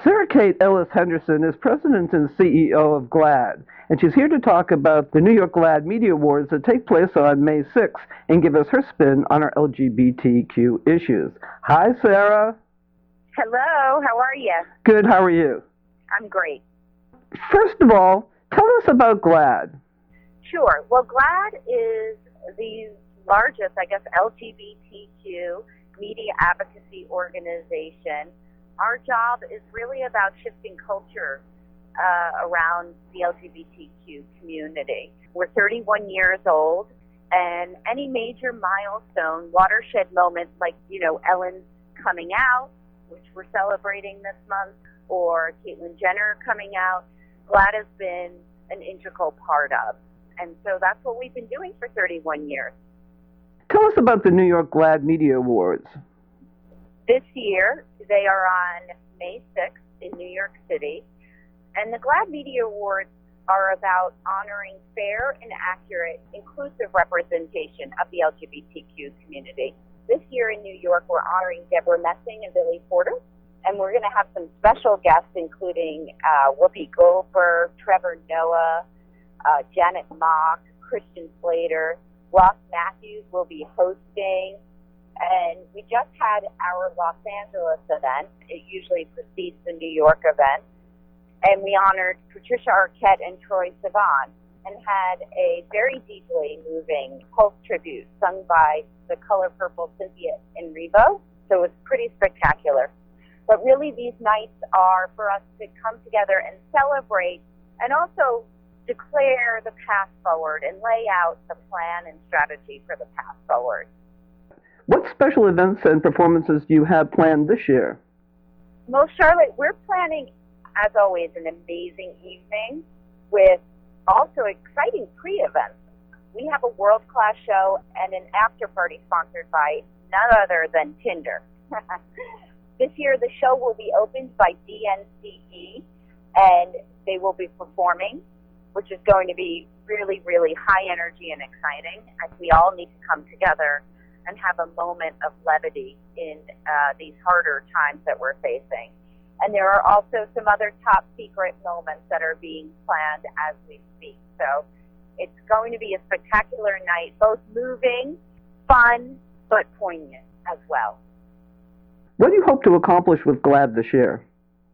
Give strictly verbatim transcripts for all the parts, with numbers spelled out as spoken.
Sarah Kate Ellis Henderson is president and C E O of GLAAD, and she's here to talk about the New York GLAAD Media Awards that take place on May sixth and give us her spin on our L G B T Q issues. Hi, Sarah. Hello, how are you? Good, how are you? I'm great. First of all, tell us about GLAAD. Sure. Well, GLAAD is the largest, I guess, L G B T Q media advocacy organization. Our job is really about shifting culture uh, around the L G B T Q community. We're thirty-one years old, and any major milestone, watershed moment like, you know, Ellen's coming out, which we're celebrating this month, or Caitlyn Jenner coming out, GLAAD has been an integral part of. And so that's what we've been doing for thirty-one years. Tell us about the New York GLAAD Media Awards. This year, they are on May sixth in New York City, and the GLAAD Media Awards are about honoring fair and accurate, inclusive representation of the L G B T Q community. This year in New York, we're honoring Deborah Messing and Billy Porter, and we're going to have some special guests, including uh, Whoopi Goldberg, Trevor Noah, uh, Janet Mock, Christian Slater. Ross Matthews will be hosting. And we just had our Los Angeles event. It usually precedes the New York event. And we honored Patricia Arquette and Troye Sivan and had a very deeply moving Pulse tribute sung by the Color Purple Cynthia Erivo. So it was pretty spectacular. But really these nights are for us to come together and celebrate and also declare the path forward and lay out the plan and strategy for the path forward. What special events and performances do you have planned this year? Well, Charlotte, we're planning, as always, an amazing evening with also exciting pre-events. We have a world-class show and an after-party sponsored by none other than Tinder. This year, the show will be opened by D N C E, and they will be performing, which is going to be really, really high energy and exciting, as we all need to come together and have a moment of levity in uh, these harder times that we're facing. And there are also some other top secret moments that are being planned as we speak. So it's going to be a spectacular night, both moving, fun, but poignant as well. What do you hope to accomplish with GLAAD this year?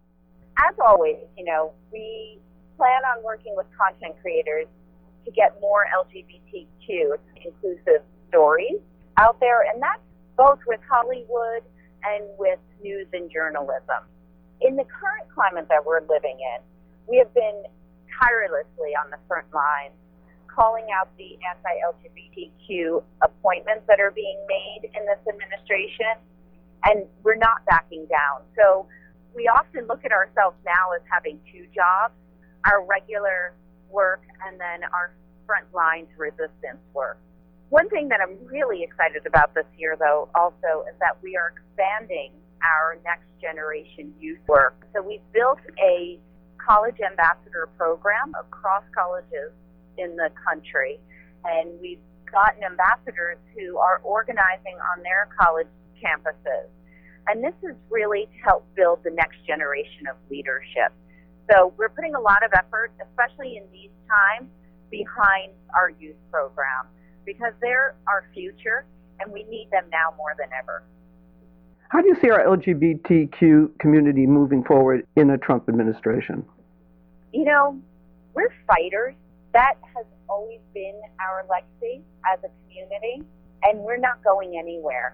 As always, you know, we plan on working with content creators to get more L G B T Q inclusive stories out there, and that's both with Hollywood and with news and journalism. In the current climate that we're living in, we have been tirelessly on the front lines calling out the anti-L G B T Q appointments that are being made in this administration, and we're not backing down. So we often look at ourselves now as having two jobs, our regular work and then our front lines resistance work. One thing that I'm really excited about this year, though, also, is that we are expanding our next generation youth work. So we've built a college ambassador program across colleges in the country, and we've gotten ambassadors who are organizing on their college campuses. And this is really to help build the next generation of leadership. So we're putting a lot of effort, especially in these times, behind our youth program, because they're our future, and we need them now more than ever. How do you see our L G B T Q community moving forward in a Trump administration? You know, we're fighters. That has always been our legacy as a community, and we're not going anywhere.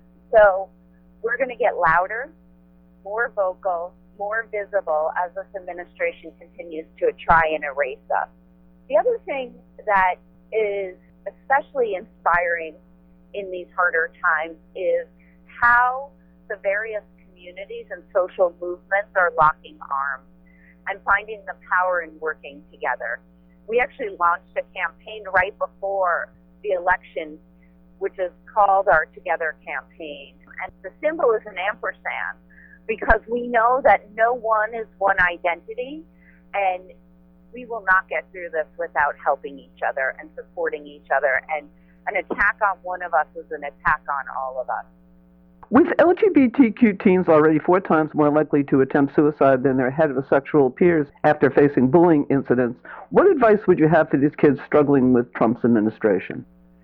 So we're going to get louder, more vocal, more visible as this administration continues to try and erase us. The other thing that is especially inspiring in these harder times is how the various communities and social movements are locking arms and finding the power in working together. We actually launched a campaign right before the election, which is called our Together campaign. And the symbol is an ampersand, because we know that no one is one identity, and we will not get through this without helping each other and supporting each other. And an attack on one of us is an attack on all of us. With L G B T Q teens already four times more likely to attempt suicide than their heterosexual peers after facing bullying incidents, what advice would you have for these kids struggling with Trump's administration?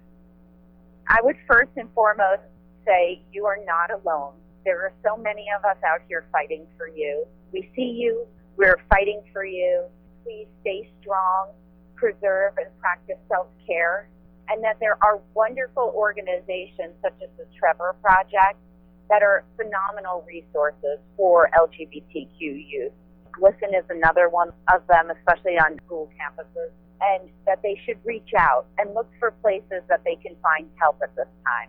I would first and foremost say you are not alone. There are so many of us out here fighting for you. We see you. We're fighting for you. Please stay strong, preserve and practice self-care, and that there are wonderful organizations such as the Trevor Project that are phenomenal resources for L G B T Q youth. GLSEN is another one of them, especially on school campuses, and that they should reach out and look for places that they can find help at this time.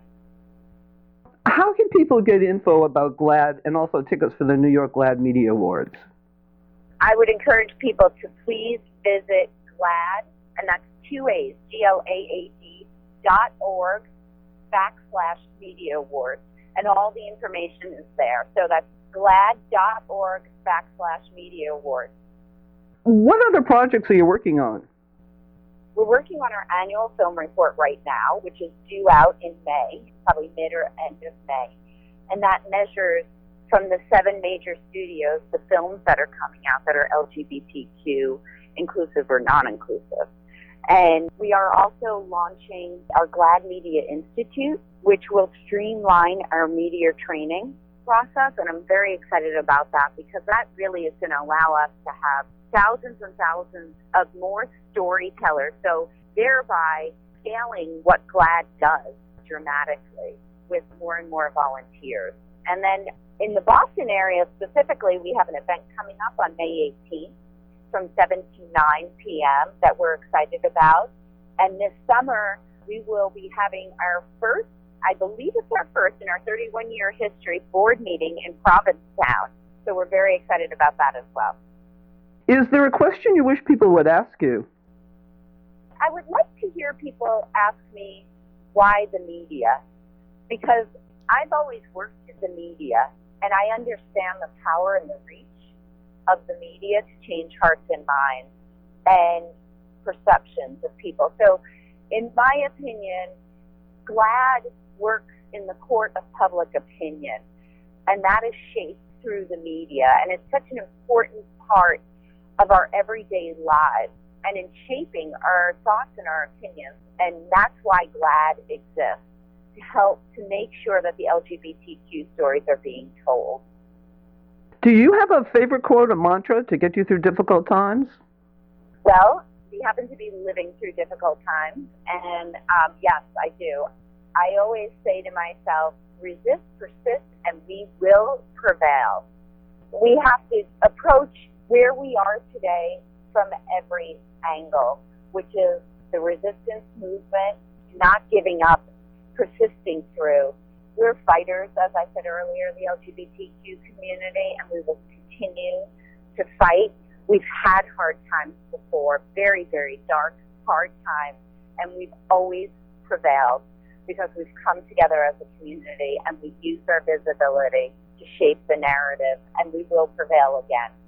How can people get info about GLAAD and also tickets for the New York GLAAD Media Awards? I would encourage people to please visit GLAAD, and that's two A's, G L A A D dot org backslash media awards, and all the information is there. So that's glad dot org backslash media awards. What other projects are you working on? We're working on our annual film report right now, which is due out in May, probably mid or end of May. And that measures from the seven major studios the films that are coming out that are L G B T Q inclusive or non-inclusive. And we are also launching our GLAAD Media Institute, which will streamline our media training process. And I'm very excited about that because that really is going to allow us to have thousands and thousands of more storytellers, so thereby scaling what GLAAD does dramatically with more and more volunteers. And then in the Boston area specifically, we have an event coming up on May eighteenth from seven to nine p.m. that we're excited about. And this summer, we will be having our first, I believe it's our first in our thirty-one year history, board meeting in Provincetown. So we're very excited about that as well. Is there a question you wish people would ask you? I would like to hear people ask me why the media, because I've always worked in the media and I understand the power and the reach of the media to change hearts and minds and perceptions of people. So in my opinion, GLAAD works in the court of public opinion, and that is shaped through the media, and it's such an important part of our everyday lives and in shaping our thoughts and our opinions. And that's why GLAAD exists, to help to make sure that the L G B T Q stories are being told. Do you have a favorite quote or mantra to get you through difficult times? Well, we happen to be living through difficult times, and um, yes, I do. I always say to myself, resist, persist, and we will prevail. We have to approach where we are today from every angle, which is the resistance movement, not giving up, persisting through. We're fighters, as I said earlier, the L G B T Q community, and we will continue to fight. We've had hard times before, very, very dark, hard times, and we've always prevailed because we've come together as a community and we use our visibility to shape the narrative, and we will prevail again.